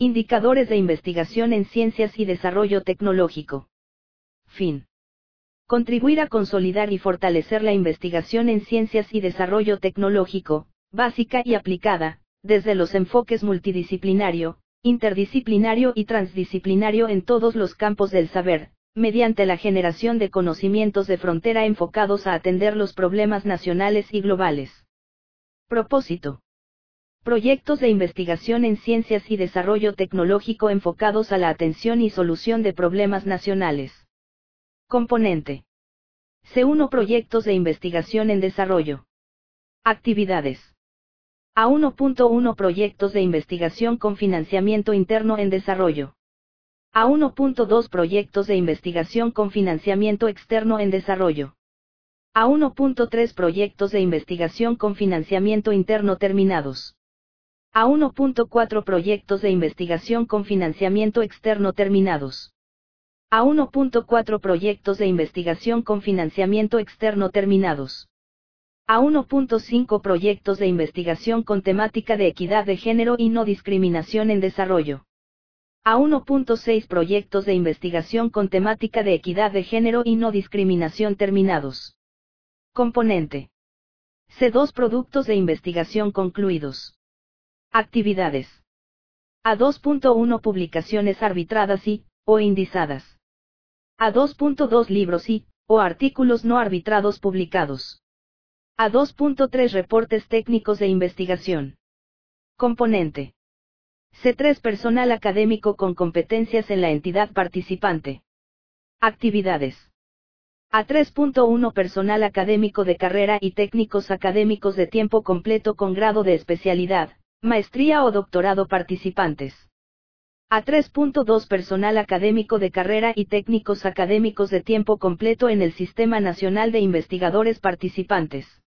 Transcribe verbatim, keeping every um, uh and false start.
Indicadores de investigación en ciencias y desarrollo tecnológico. Fin. Contribuir a consolidar y fortalecer la investigación en ciencias y desarrollo tecnológico, básica y aplicada, desde los enfoques multidisciplinario, interdisciplinario y transdisciplinario en todos los campos del saber, mediante la generación de conocimientos de frontera enfocados a atender los problemas nacionales y globales. Propósito. Proyectos de investigación en ciencias y desarrollo tecnológico enfocados a la atención y solución de problemas nacionales. Componente. C uno Proyectos de investigación en desarrollo. Actividades. A uno punto uno Proyectos de investigación con financiamiento interno en desarrollo. A uno punto dos Proyectos de investigación con financiamiento externo en desarrollo. A uno punto tres Proyectos de investigación con financiamiento interno terminados. A uno punto cuatro Proyectos de investigación con financiamiento externo terminados. A uno punto cuatro Proyectos de investigación con financiamiento externo terminados. A uno punto cinco Proyectos de investigación con temática de equidad de género y no discriminación en desarrollo. A uno punto seis Proyectos de investigación con temática de equidad de género y no discriminación terminados. Componente. C dos Productos de investigación concluidos. Actividades. A dos punto uno Publicaciones arbitradas y, o indizadas. A dos punto dos Libros y, o artículos no arbitrados publicados. A dos punto tres Reportes técnicos de investigación. Componente. C tres Personal académico con competencias en la entidad participante. Actividades. A tres punto uno Personal académico de carrera y técnicos académicos de tiempo completo con grado de especialidad, maestría o doctorado participantes. A tres punto dos Personal académico de carrera y técnicos académicos de tiempo completo en el Sistema Nacional de Investigadores Participantes.